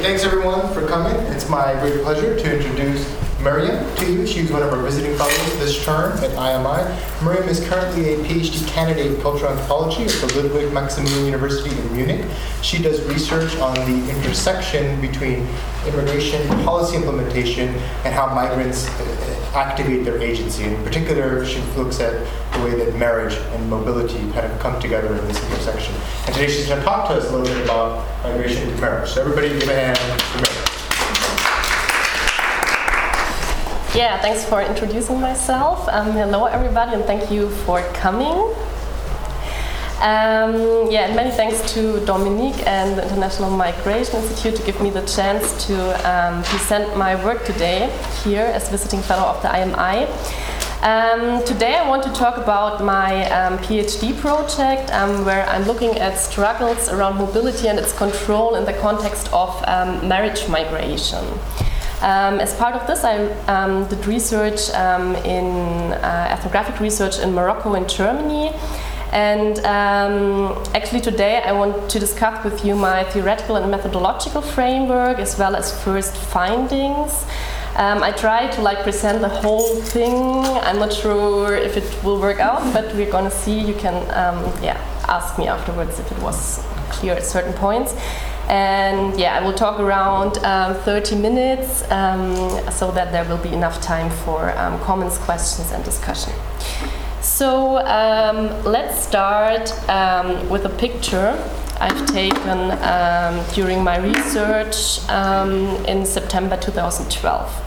Thanks everyone for coming. It's my great pleasure to introduce Miriam to you. She's one of our visiting fellows this term at IMI. Miriam is currently a PhD candidate in cultural anthropology at the Ludwig Maximilian University in Munich. She does research on the intersection between immigration policy implementation and how migrants activate their agency. In particular, she looks at the way that marriage and mobility kind of come together in this intersection. And today she's going to talk to us a little bit about migration and marriage. So everybody give a hand to Miriam. Yeah, thanks for introducing myself. Hello everybody, and thank you for coming. And many thanks to Dominique and the International Migration Institute to give me the chance to present my work today here as visiting fellow of the IMI. Today I want to talk about my PhD project where I'm looking at struggles around mobility and its control in the context of marriage migration. As part of this, I did research in ethnographic research in Morocco and Germany. And actually today I want to discuss with you my theoretical and methodological framework as well as first findings. I try to present the whole thing. I'm not sure if it will work out, but we're gonna see. You can ask me afterwards if it was clear at certain points. And I will talk around 30 minutes so that there will be enough time for comments, questions and discussion. So let's start with a picture I've taken during my research in September 2012.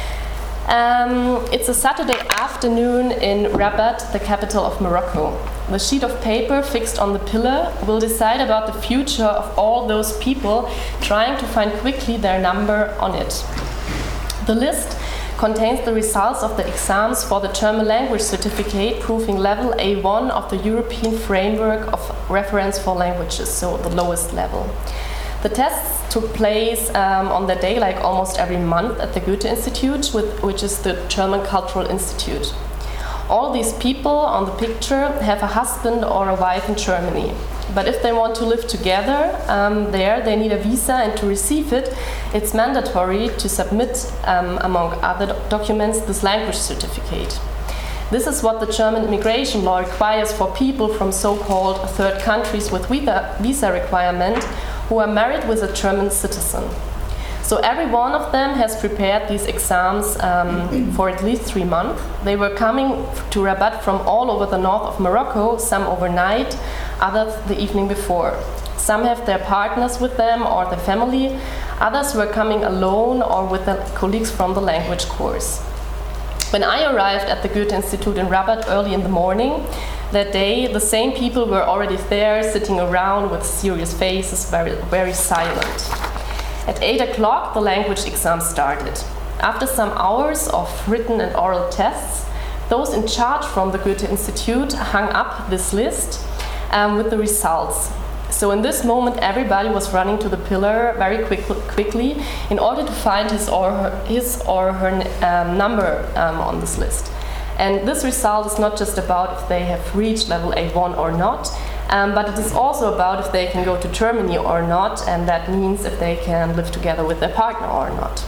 It's a Saturday afternoon in Rabat, the capital of Morocco. The sheet of paper fixed on the pillar will decide about the future of all those people trying to find quickly their number on it. The list contains the results of the exams for the German language certificate proving level A1 of the European Framework of Reference for Languages, so the lowest level. The tests took place on the day, like almost every month, at the Goethe Institute, which is the German Cultural Institute. All these people on the picture have a husband or a wife in Germany. But if they want to live together there, they need a visa, and to receive it, it's mandatory to submit, among other documents, this language certificate. This is what the German immigration law requires for people from so-called third countries with visa requirement who are married with a German citizen. So every one of them has prepared these exams for at least 3 months. They were coming to Rabat from all over the north of Morocco, some overnight, others the evening before. Some have their partners with them or their family. Others were coming alone or with their colleagues from the language course. When I arrived at the Goethe Institute in Rabat early in the morning that day, the same people were already there, sitting around with serious faces, very, very silent. At 8 o'clock, the language exam started. After some hours of written and oral tests, those in charge from the Goethe Institute hung up this list with the results. So in this moment, everybody was running to the pillar very quickly in order to find his or her number on this list. And this result is not just about if they have reached level A1 or not, but it is also about if they can go to Germany or not, and that means if they can live together with their partner or not.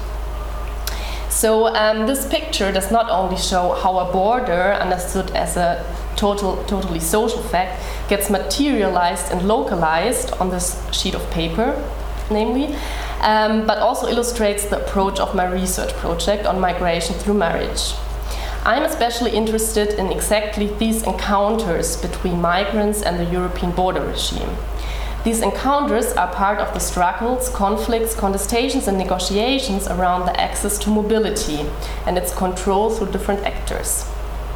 So this picture does not only show how a border, understood as a totally social fact, gets materialized and localized on this sheet of paper, namely, but also illustrates the approach of my research project on migration through marriage. I'm especially interested in exactly these encounters between migrants and the European border regime. These encounters are part of the struggles, conflicts, contestations and negotiations around the access to mobility and its control through different actors.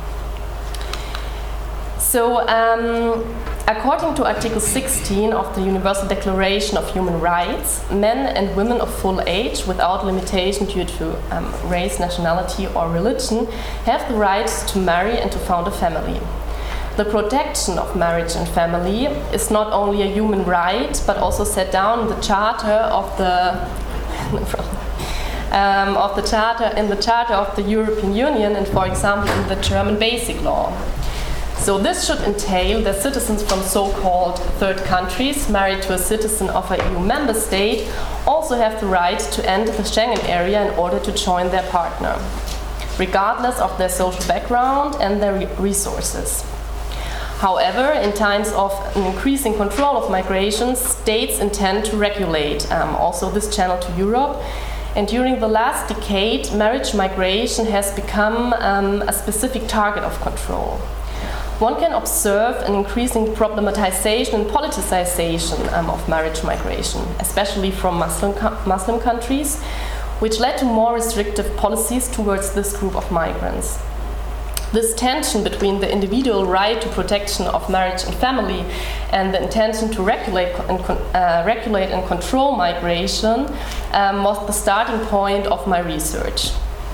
So, according to Article 16 of the Universal Declaration of Human Rights, men and women of full age, without limitation due to race, nationality or religion, have the right to marry and to found a family. The protection of marriage and family is not only a human right, but also set down in the Charter of the Charter of the European Union, and, for example, in the German Basic Law. So this should entail that citizens from so-called third countries married to a citizen of an EU member state also have the right to enter the Schengen area in order to join their partner, regardless of their social background and their resources. However, in times of an increasing control of migration, states intend to regulate also this channel to Europe. And during the last decade, marriage migration has become a specific target of control. One can observe an increasing problematization and politicization of marriage migration, especially from Muslim countries, which led to more restrictive policies towards this group of migrants. This tension between the individual right to protection of marriage and family and the intention to regulate and control migration was the starting point of my research.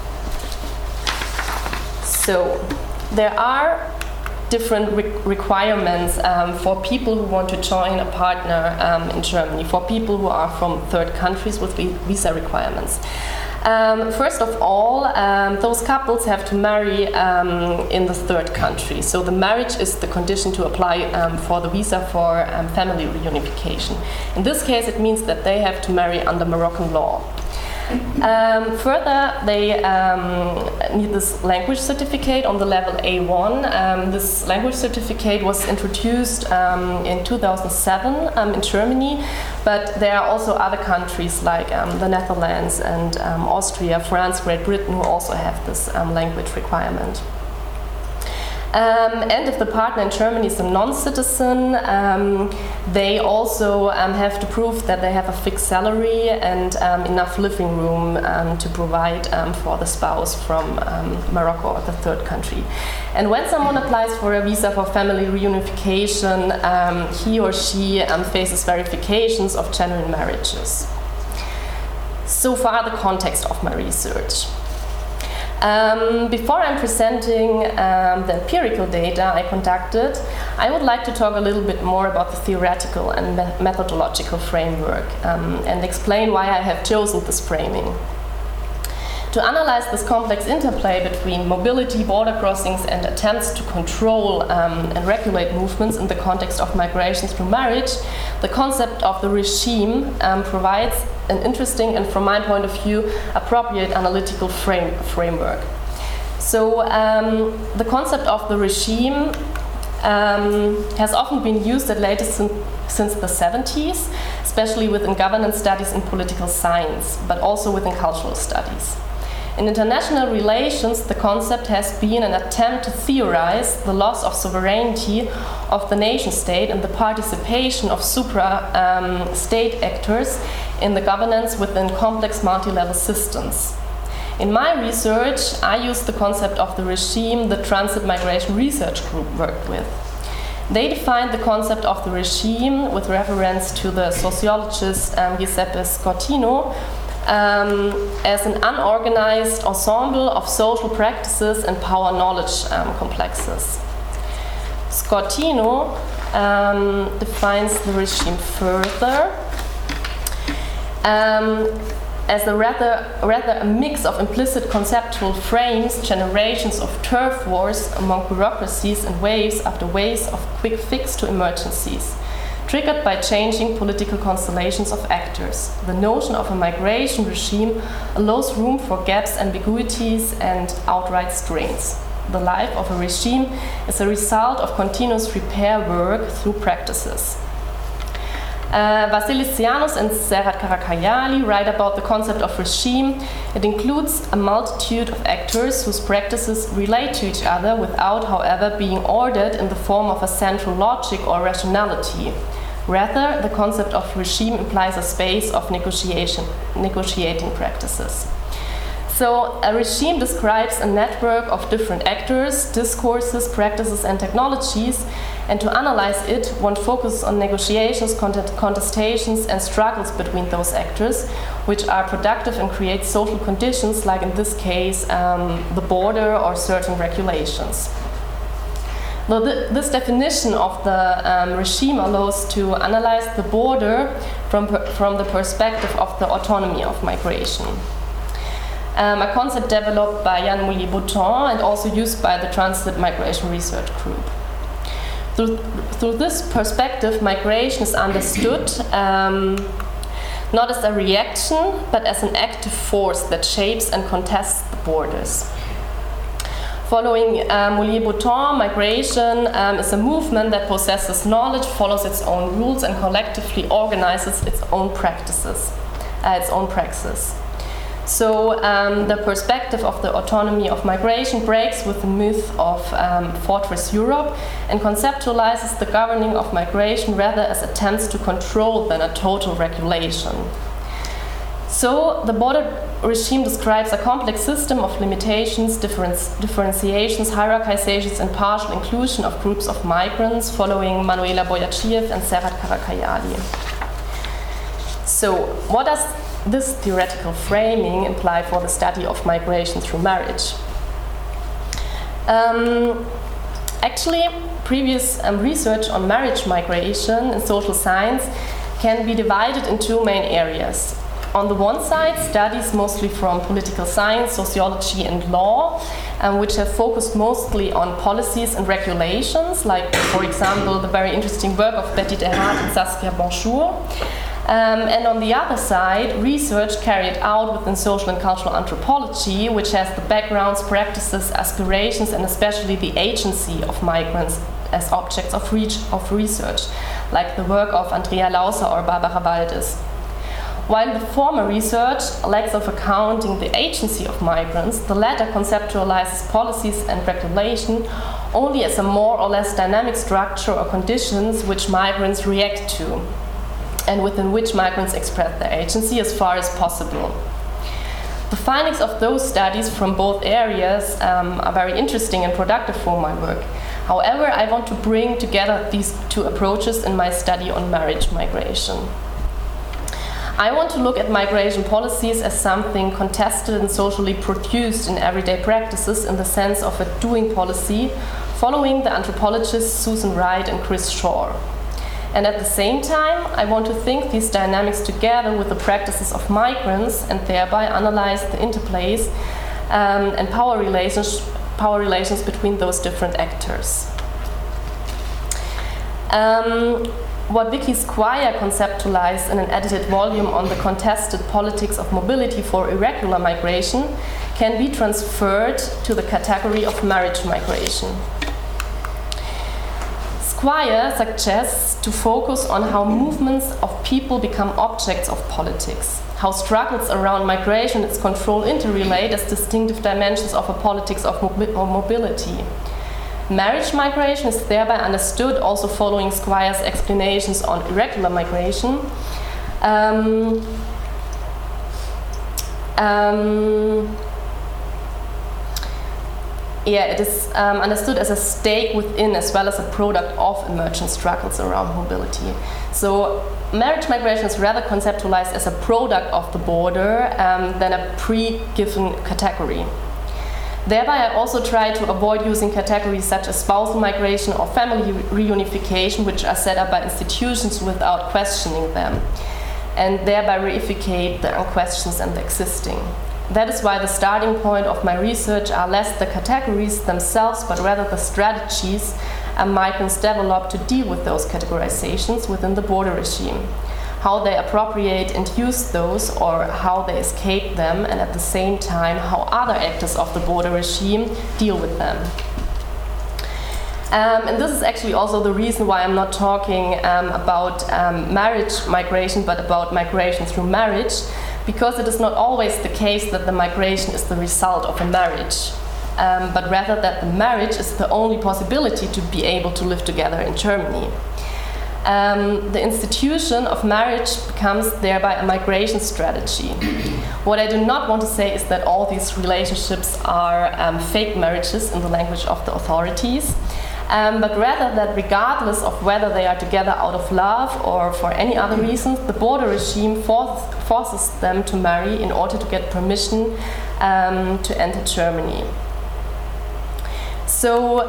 So there are different requirements for people who want to join a partner in Germany, for people who are from third countries with visa requirements. First of all, those couples have to marry in the third country. So the marriage is the condition to apply for the visa for family reunification. In this case, it means that they have to marry under Moroccan law. Further, they need this language certificate on the level A1. This language certificate was introduced in 2007 in Germany, but there are also other countries like the Netherlands and Austria, France, Great Britain who also have this language requirement. And if the partner in Germany is a non-citizen, they also have to prove that they have a fixed salary and enough living room to provide for the spouse from Morocco or the third country. And when someone applies for a visa for family reunification, he or she faces verifications of genuine marriages. So far, the context of my research. Before I'm presenting the empirical data I conducted, I would like to talk a little bit more about the theoretical and methodological framework and explain why I have chosen this framing. To analyze this complex interplay between mobility, border crossings, and attempts to control and regulate movements in the context of migration through marriage, the concept of the regime provides an interesting and, from my point of view, appropriate analytical framework. So the concept of the regime has often been used at latest since the 70s, especially within governance studies and political science, but also within cultural studies. In international relations, the concept has been an attempt to theorize the loss of sovereignty of the nation-state and the participation of supra-state actors in the governance within complex multi-level systems. In my research, I used the concept of the regime the Transit Migration Research Group worked with. They defined the concept of the regime with reference to the sociologist Giuseppe Scottino as an unorganized ensemble of social practices and power knowledge complexes. Scottino defines the regime further as a rather a mix of implicit conceptual frames, generations of turf wars among bureaucracies and waves after waves of quick fix to emergencies, triggered by changing political constellations of actors. The notion of a migration regime allows room for gaps, ambiguities, and outright strains. The life of a regime is a result of continuous repair work through practices. Vasilisianos and Serhat Karakayali write about the concept of regime. It includes a multitude of actors whose practices relate to each other without, however, being ordered in the form of a central logic or rationality. Rather, the concept of regime implies a space of negotiating practices. So, a regime describes a network of different actors, discourses, practices, and technologies, and to analyze it, one focuses on negotiations, contestations, and struggles between those actors, which are productive and create social conditions, like in this case, the border or certain regulations. This definition of the regime allows to analyze the border from the perspective of the autonomy of migration. A concept developed by Yann Moulier-Botton and also used by the Transit Migration Research Group. Through this perspective, migration is understood. The not as a reaction, but as an active force that shapes and contests the borders. Following Moulier-Bouton, migration is a movement that possesses knowledge, follows its own rules, and collectively organizes its own practices, its own praxis. So the perspective of the autonomy of migration breaks with the myth of Fortress Europe and conceptualizes the governing of migration rather as attempts to control than a total regulation. So the border regime describes a complex system of limitations, differentiations, hierarchizations, and partial inclusion of groups of migrants following Manuela Boyachiev and Serhat Karakayali. So what does this theoretical framing imply for the study of migration through marriage? Actually, previous research on marriage migration in social science can be divided in two main areas. On the one side, studies mostly from political science, sociology, and law, which have focused mostly on policies and regulations, like, for example, the very interesting work of Betty de Haat and Saskia Bonjour. And on the other side, research carried out within social and cultural anthropology, which has the backgrounds, practices, aspirations, and especially the agency of migrants as objects of research, like the work of Andrea Lauser or Barbara Waldes. While the former research lacks of accounting the agency of migrants, the latter conceptualizes policies and regulation only as a more or less dynamic structure or conditions which migrants react to, and within which migrants express their agency as far as possible. The findings of those studies from both areas are very interesting and productive for my work. However, I want to bring together these two approaches in my study on marriage migration. I want to look at migration policies as something contested and socially produced in everyday practices in the sense of a doing policy, following the anthropologists Susan Wright and Chris Shore. And at the same time, I want to think these dynamics together with the practices of migrants and thereby analyze the interplays and power relations between those different actors. What Vicky Squire conceptualized in an edited volume on the contested politics of mobility for irregular migration can be transferred to the category of marriage migration. Squire suggests to focus on how movements of people become objects of politics, how struggles around migration and its control interrelate as distinctive dimensions of a politics of mobility. Marriage migration is thereby understood, also following Squire's explanations on irregular migration, it is understood as a stake within as well as a product of emergent struggles around mobility. So marriage migration is rather conceptualized as a product of the border than a pre-given category. Thereby, I also try to avoid using categories such as spousal migration or family reunification, which are set up by institutions without questioning them, and thereby reificate the unquestioned and the existing. That is why the starting point of my research are less the categories themselves, but rather the strategies migrants develop to deal with those categorizations within the border regime, how they appropriate and use those, or how they escape them, and at the same time how other actors of the border regime deal with them. And this is actually also the reason why I'm not talking about marriage migration, but about migration through marriage, because it is not always the case that the migration is the result of a marriage, but rather that the marriage is the only possibility to be able to live together in Germany. The institution of marriage becomes thereby a migration strategy. What I do not want to say is that all these relationships are fake marriages in the language of the authorities, but rather that regardless of whether they are together out of love or for any other reasons, the border regime forces them to marry in order to get permission to enter Germany. So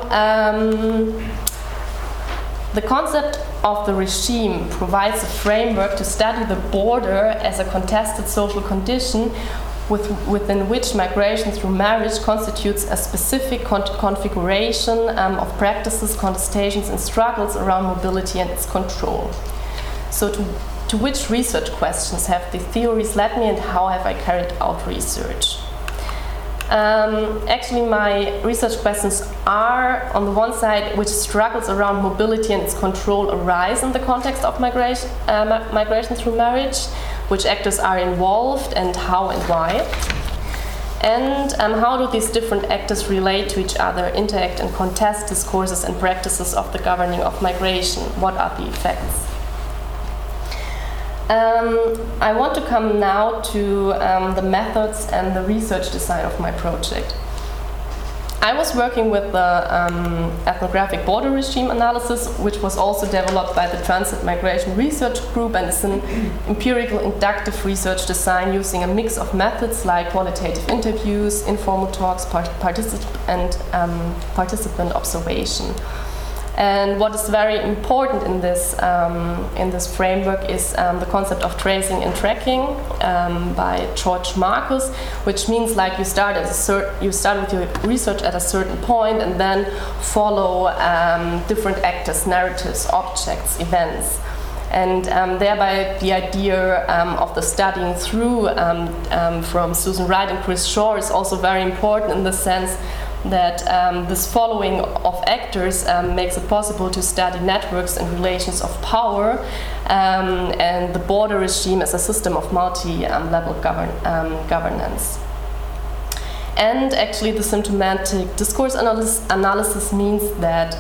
the concept of the regime provides a framework to study the border as a contested social condition within which migration through marriage constitutes a specific configuration of practices, contestations, and struggles around mobility and its control. So to to which research questions have the theories led me and how have I carried out research? Actually, my research questions are, on the one side, which struggles around mobility and its control arise in the context of migration through marriage, which actors are involved and how and why. And how do these different actors relate to each other, interact and contest discourses and practices of the governing of migration? What are the effects? I want to come now to the methods and the research design of my project. I was working with the ethnographic border regime analysis, which was also developed by the Transit Migration Research Group, and is an empirical inductive research design using a mix of methods like qualitative interviews, informal talks, participant observation. And what is very important in this framework is the concept of tracing and tracking by George Marcus, which means like you start with your research at a certain point and then follow different actors, narratives, objects, events. And thereby the idea of the studying through from Susan Wright and Chris Shore is also very important in the sense that this following of actors makes it possible to study networks and relations of power and the border regime as a system of multi-level governance. And actually the symptomatic discourse analysis means that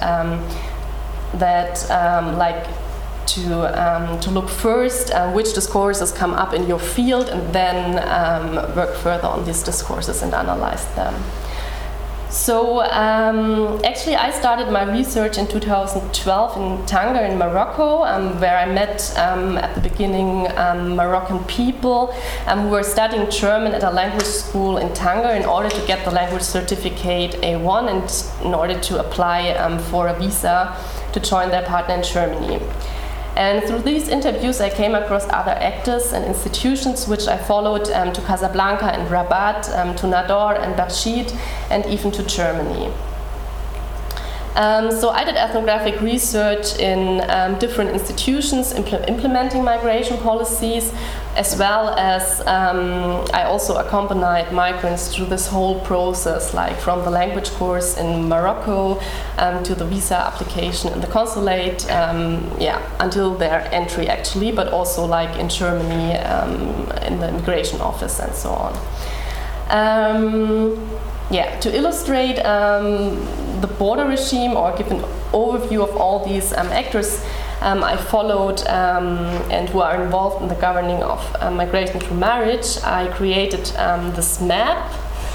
to look first which discourses come up in your field and then work further on these discourses and analyze them. So actually I started my research in 2012 in Tanger in Morocco, where I met at the beginning Moroccan people who were studying German at a language school in Tanger in order to get the language certificate A1 and in order to apply for a visa to join their partner in Germany. And through these interviews I came across other actors and institutions which I followed to Casablanca and Rabat, to Nador and Barchid, and even to Germany. So I did ethnographic research in different institutions implementing migration policies, as well as I also accompanied migrants through this whole process, like from the language course in Morocco to the visa application in the consulate, until their entry actually, but also like in Germany in the immigration office and so on. To illustrate the border regime or give an overview of all these actors I followed and who are involved in the governing of migration through marriage, I created this map.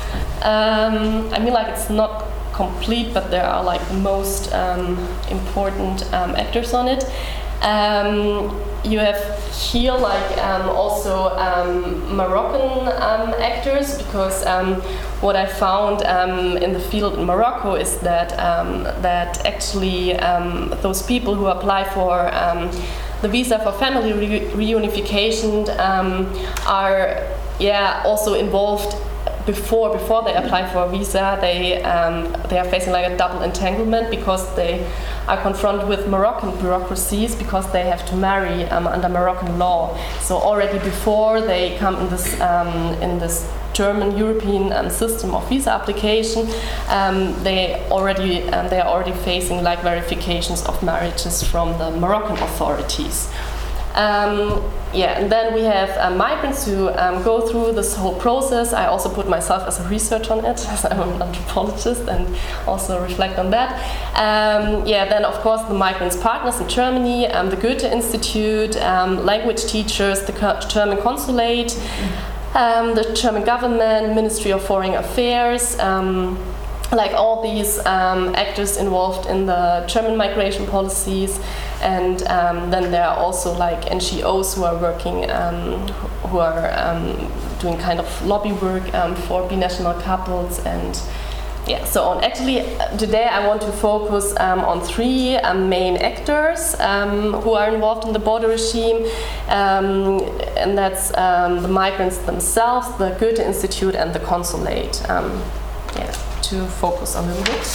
It's not complete, but there are like the most important actors on it. You have here also Moroccan actors, because what I found in the field in Morocco is that actually those people who apply for the visa for family reunification are also involved before they apply for a visa. They are facing like a double entanglement, because they are confronted with Moroccan bureaucracies because they have to marry under Moroccan law. So already before they come in this German European system of visa application, they are already facing like verifications of marriages from the Moroccan authorities. And then we have migrants who go through this whole process. I also put myself as a researcher on it, as I'm an anthropologist, and also reflect on that. Then of course the migrants' partners in Germany, the Goethe Institute, language teachers, the German consulate, the German government, Ministry of Foreign Affairs, like all these actors involved in the German migration policies. And then there are also like NGOs who are working, who are doing kind of lobby work for binational couples and so on. Actually, today I want to focus on three main actors who are involved in the border regime, and that's the migrants themselves, the Goethe Institute, and the consulate. To focus a little bit.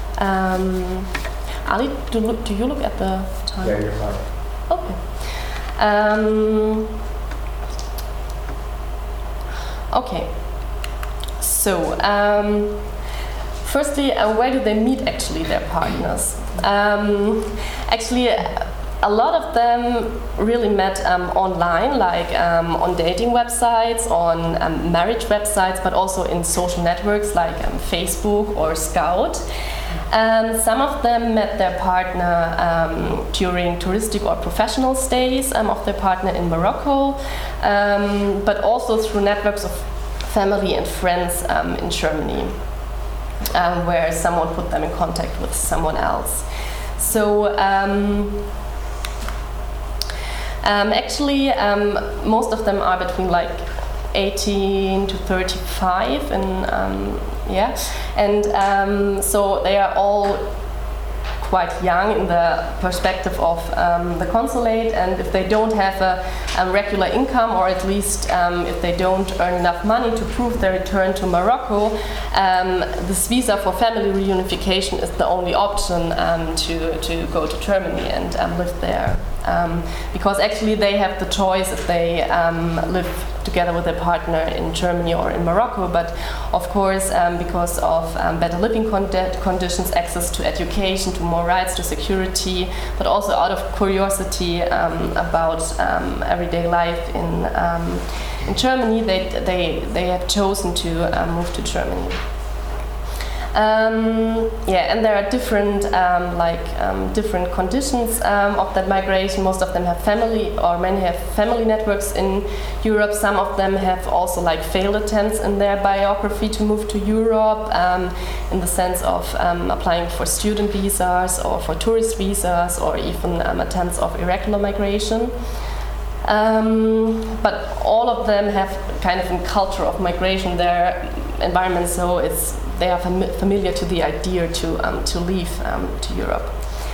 Ali, do you look at the time? Yeah, you're fine. Okay. Okay, so firstly, where do they meet actually their partners? Actually, a lot of them really met online, like on dating websites, on marriage websites, but also in social networks like Facebook or Scout. Some of them met their partner during touristic or professional stays of their partner in Morocco, but also through networks of family and friends in Germany, where someone put them in contact with someone else. So actually, most of them are between like 18 to 35, and so they are all quite young in the perspective of the consulate, and if they don't have a regular income, or at least if they don't earn enough money to prove their return to Morocco, this visa for family reunification is the only option to go to Germany and live there. Because actually they have the choice if they live together with their partner in Germany or in Morocco, but of course because of better living conditions, access to education, to more rights, to security, but also out of curiosity about everyday life in Germany, they have chosen to move to Germany. And there are different different conditions of that migration. Most of them have family, or many have family networks in Europe. Some of them have also like failed attempts in their biography to move to Europe, in the sense of applying for student visas or for tourist visas, or even attempts of irregular migration. But all of them have kind of a culture of migration, their environment, so they are familiar to the idea to leave to Europe.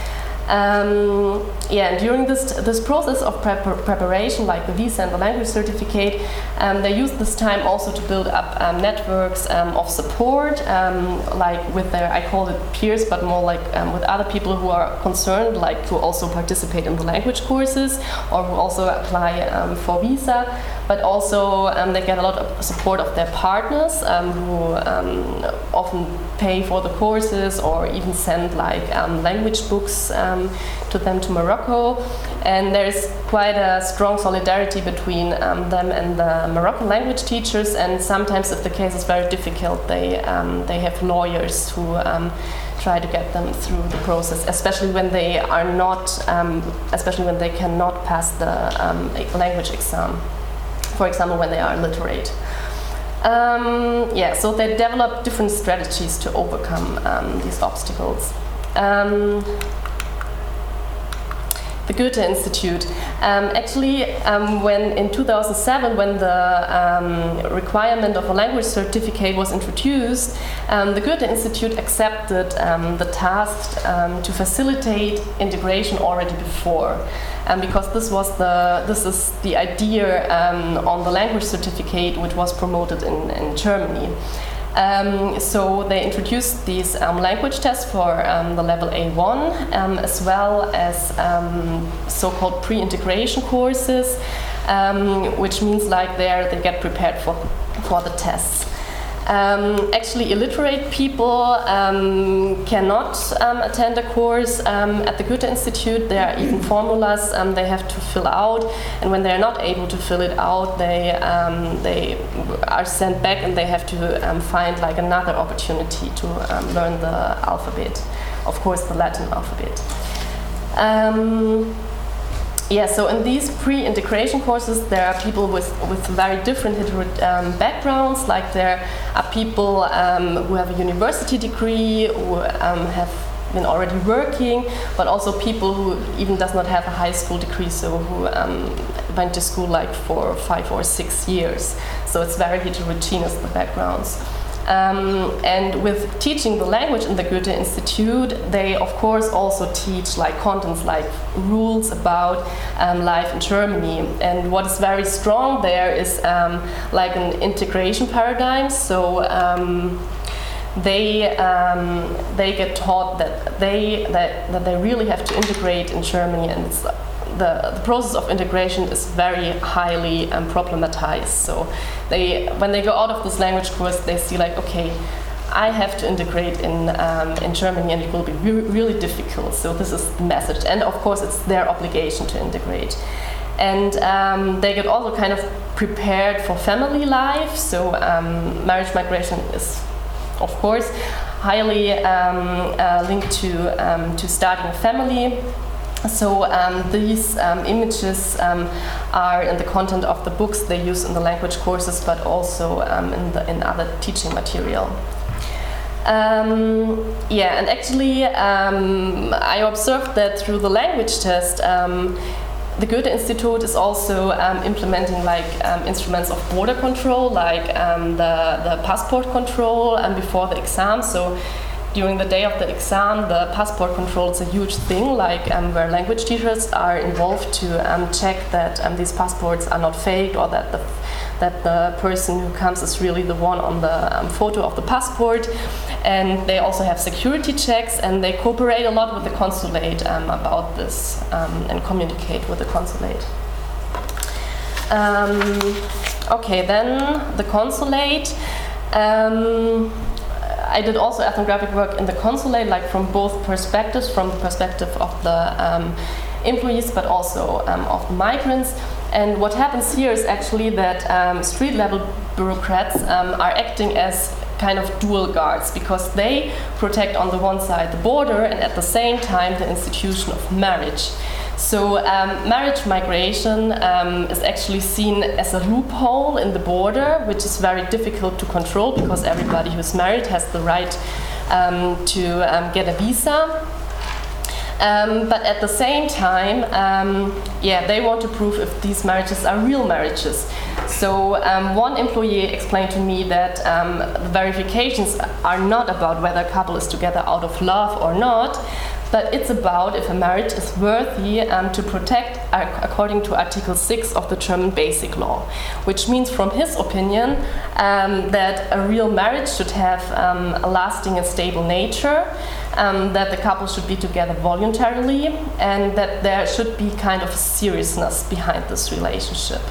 During this process of preparation, like the visa and the language certificate, they use this time also to build up networks of support, like with their, I call it peers, but more like with other people who are concerned, like who also participate in the language courses or who also apply for visa. But also they get a lot of support of their partners, who often pay for the courses or even send like language books to them to Morocco. And there is quite a strong solidarity between them and the Moroccan language teachers. And sometimes, if the case is very difficult, they have lawyers who try to get them through the process, especially when they are not, especially when they cannot pass the language exam. For example, when they are illiterate. So they develop different strategies to overcome these obstacles. The Goethe Institute. When in 2007, when the requirement of a language certificate was introduced, the Goethe Institute accepted the task to facilitate integration already before. Because this is the idea on the language certificate, which was promoted in Germany. So they introduced these language tests for the level A1, as well as so-called pre-integration courses, which means like they get prepared for the tests. Actually, illiterate people cannot attend a course at the Goethe Institute. There are even formulas they have to fill out, and when they are not able to fill it out, they are sent back and they have to find like another opportunity to learn the alphabet, of course the Latin alphabet. So in these pre-integration courses, there are people with very different backgrounds. Like there are people who have a university degree, who have been already working, but also people who even does not have a high school degree, so who went to school like for 5 or 6 years. So it's very heterogeneous, the backgrounds. And with teaching the language in the Goethe Institute, they of course also teach like contents like rules about life in Germany. And what is very strong there is like an integration paradigm. So they get taught that they really have to integrate in Germany, and the process of integration is very highly problematized. So when they go out of this language course, they see like, okay, I have to integrate in Germany, and it will be really difficult. So this is the message, and of course it's their obligation to integrate. And they get also kind of prepared for family life. So marriage migration is, of course, highly linked to starting a family. So these images are in the content of the books they use in the language courses, but also in other teaching material. And actually I observed that through the language test, the Goethe Institute is also implementing like instruments of border control, like the passport control before the exam. So during the day of the exam, the passport control is a huge thing, like where language teachers are involved to check that these passports are not fake, or that the person who comes is really the one on the photo of the passport. And they also have security checks, and they cooperate a lot with the consulate about this and communicate with the consulate. Okay, then the consulate. I did also ethnographic work in the consulate, like from both perspectives, from the perspective of the employees, but also of the migrants. And what happens here is actually that street-level bureaucrats are acting as kind of dual guards, because they protect on the one side the border and at the same time the institution of marriage. So marriage migration is actually seen as a loophole in the border, which is very difficult to control, because everybody who's married has the right to get a visa. But at the same time, they want to prove if these marriages are real marriages. So one employee explained to me that the verifications are not about whether a couple is together out of love or not, but it's about if a marriage is worthy to protect according to Article 6 of the German Basic Law, which means from his opinion that a real marriage should have a lasting and stable nature, that the couple should be together voluntarily, and that there should be kind of seriousness behind this relationship.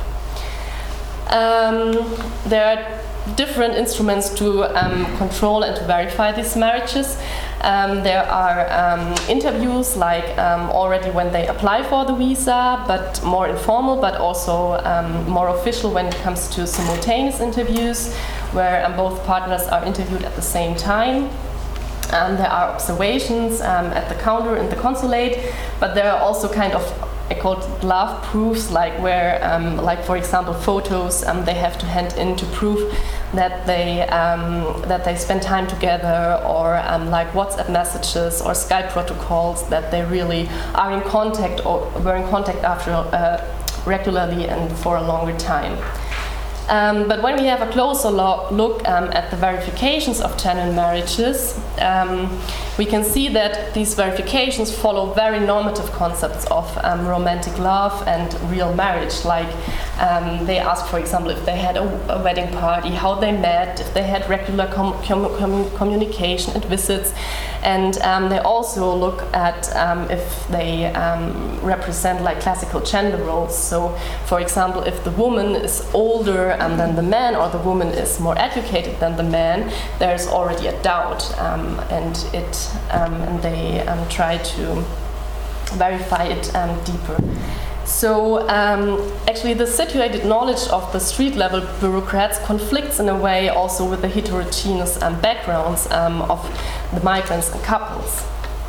There are different instruments to control and to verify these marriages. There are interviews, like already when they apply for the visa, but more informal, but also more official when it comes to simultaneous interviews, where both partners are interviewed at the same time. There are observations at the counter in the consulate, but there are also kind of, I call it love proofs, like where, like for example, photos they have to hand in to prove that they spend time together, or like WhatsApp messages or Skype protocols, that they really are in contact or were in contact after regularly and for a longer time. But when we have a closer look at the verifications of genuine marriages, we can see that these verifications follow very normative concepts of romantic love and real marriage. Like they ask, for example, if they had a wedding party, how they met, if they had regular communication and visits, and they also look at if they represent like classical gender roles. So, for example, if the woman is older than the man, or the woman is more educated than the man, there's already a doubt, and they try to verify it deeper. So actually the situated knowledge of the street-level bureaucrats conflicts in a way also with the heterogeneous backgrounds of the migrants and couples.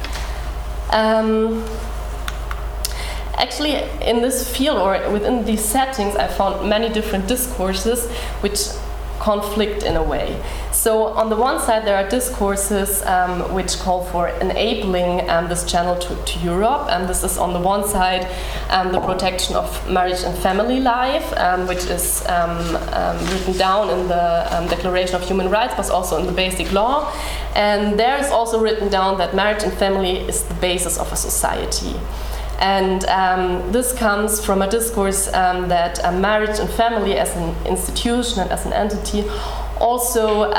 Actually, in this field or within these settings, I found many different discourses which conflict in a way. So on the one side, there are discourses which call for enabling this channel to Europe, and this is on the one side the protection of marriage and family life, which is written down in the Declaration of Human Rights, but also in the Basic Law. And there is also written down that marriage and family is the basis of a society. And this comes from a discourse that marriage and family as an institution and as an entity also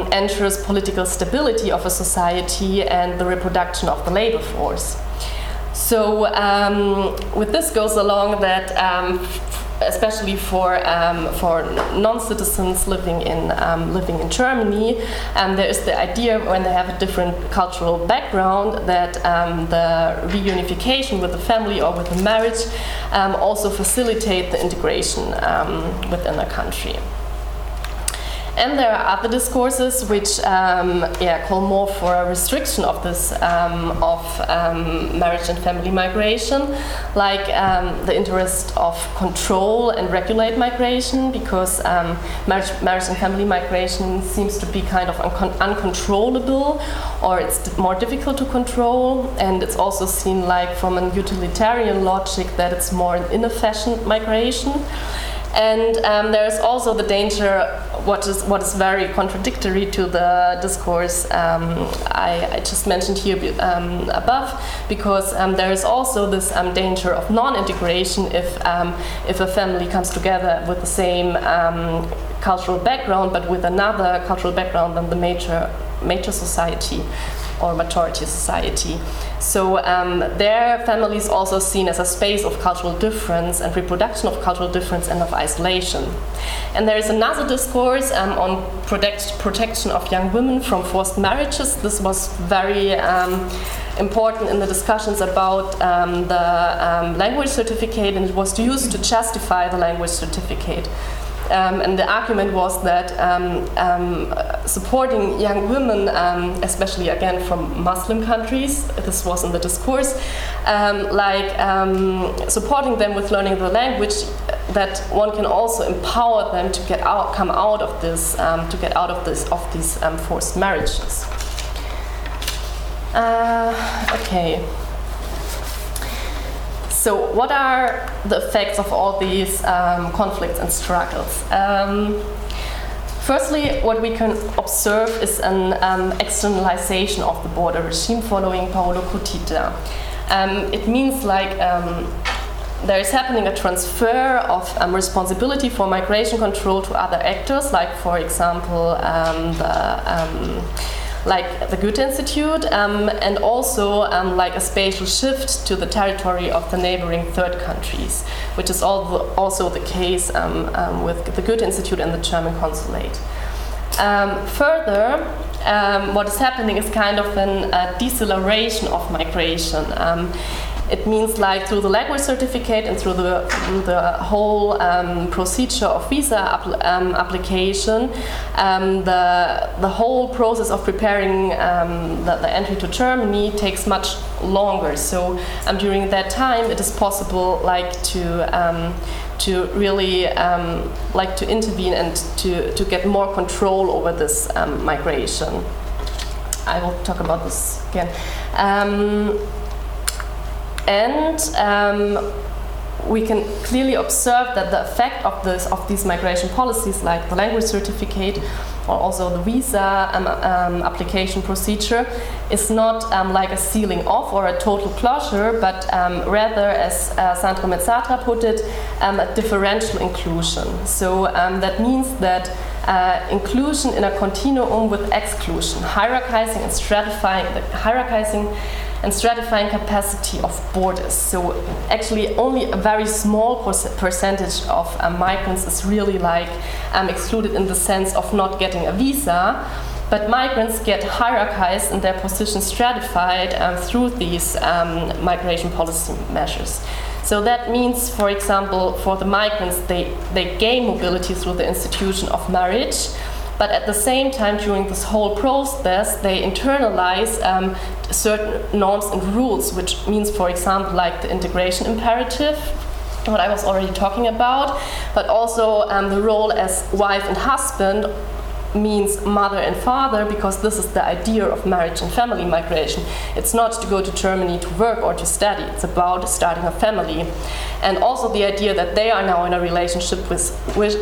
ensures political stability of a society and the reproduction of the labor force. So with this goes along that especially for non-citizens living in Germany, there is the idea when they have a different cultural background that the reunification with the family or with the marriage also facilitate the integration within a country. And there are other discourses which call more for a restriction of this marriage and family migration, like the interest of control and regulate migration, because marriage and family migration seems to be kind of uncontrollable, or it's more difficult to control, and it's also seen like from a utilitarian logic that it's more an inefficient migration. And there is also the danger, what is very contradictory to the discourse I just mentioned here above, because there is also this danger of non-integration if a family comes together with the same cultural background, but with another cultural background than the major society or majority society. So their family is also seen as a space of cultural difference and reproduction of cultural difference and of isolation. And there is another discourse on protection of young women from forced marriages. This was very important in the discussions about the language certificate, and it was used to justify the language certificate. And the argument was that supporting young women, especially again from Muslim countries, this was in the discourse, supporting them with learning the language, that one can also empower them to come out of this, of these forced marriages. Okay. So what are the effects of all these conflicts and struggles? Firstly, what we can observe is an externalization of the border regime following Paolo Cotita. It means like there is happening a transfer of responsibility for migration control to other actors, like for example the Goethe Institute, and also like a spatial shift to the territory of the neighboring third countries, which is also the case with the Goethe Institute and the German consulate. Further, what is happening is kind of a deceleration of migration. It means like through the language certificate and through the whole procedure of visa application, the whole process of preparing the entry to Germany takes much longer. So during that time, it is possible like to really like to intervene and to get more control over this migration. I will talk about this again. And we can clearly observe that the effect of these migration policies, like the language certificate or also the visa application procedure, is not like a sealing off or a total closure, but rather, as Sandro Mezzatra put it, a differential inclusion. So that means that inclusion in a continuum with exclusion, hierarchizing and stratifying capacity of borders. So actually only a very small percentage of migrants is really like excluded in the sense of not getting a visa, but migrants get hierarchized and their position stratified through these migration policy measures. So that means, for example, for the migrants, they gain mobility through the institution of marriage, but at the same time, during this whole process, they internalize certain norms and rules, which means, for example, like the integration imperative, what I was already talking about, but also the role as wife and husband means mother and father, because this is the idea of marriage and family migration. It's not to go to Germany to work or to study, it's about starting a family. And also the idea that they are now in a relationship which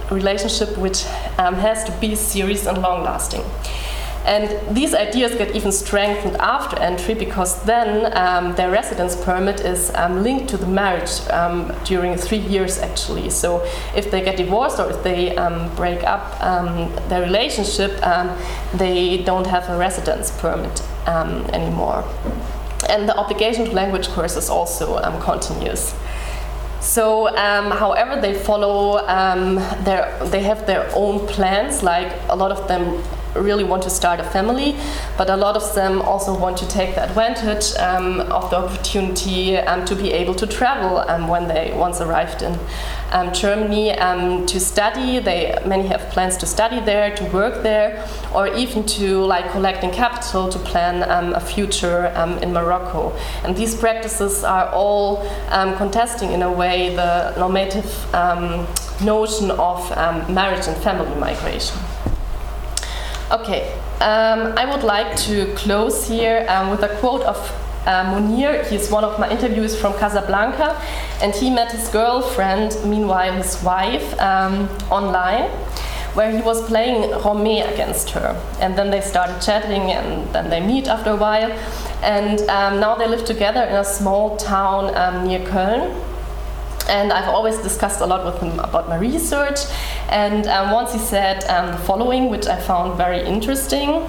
has to be serious and long-lasting. And these ideas get even strengthened after entry, because then their residence permit is linked to the marriage during 3 years actually. So if they get divorced or if they break up their relationship, they don't have a residence permit anymore. And the obligation to language courses also continues. So, however, they follow, they have their own plans, like a lot of them really want to start a family, but a lot of them also want to take the advantage of the opportunity to be able to travel when they once arrived in Germany to study. Many have plans to study there, to work there, or even to collecting capital to plan a future in Morocco. And these practices are all contesting in a way the normative notion of marriage and family migration. Okay, I would like to close here with a quote of Munir. He's one of my interviewees from Casablanca, and he met his girlfriend, meanwhile his wife, online, where he was playing Romé against her. And then they started chatting, and then they meet after a while. And now they live together in a small town near Köln. And I've always discussed a lot with him about my research. And once he said the following, which I found very interesting.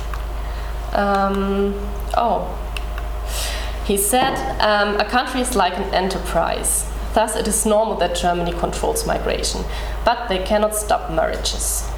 He said, a country is like an enterprise. Thus, it is normal that Germany controls migration, but they cannot stop marriages.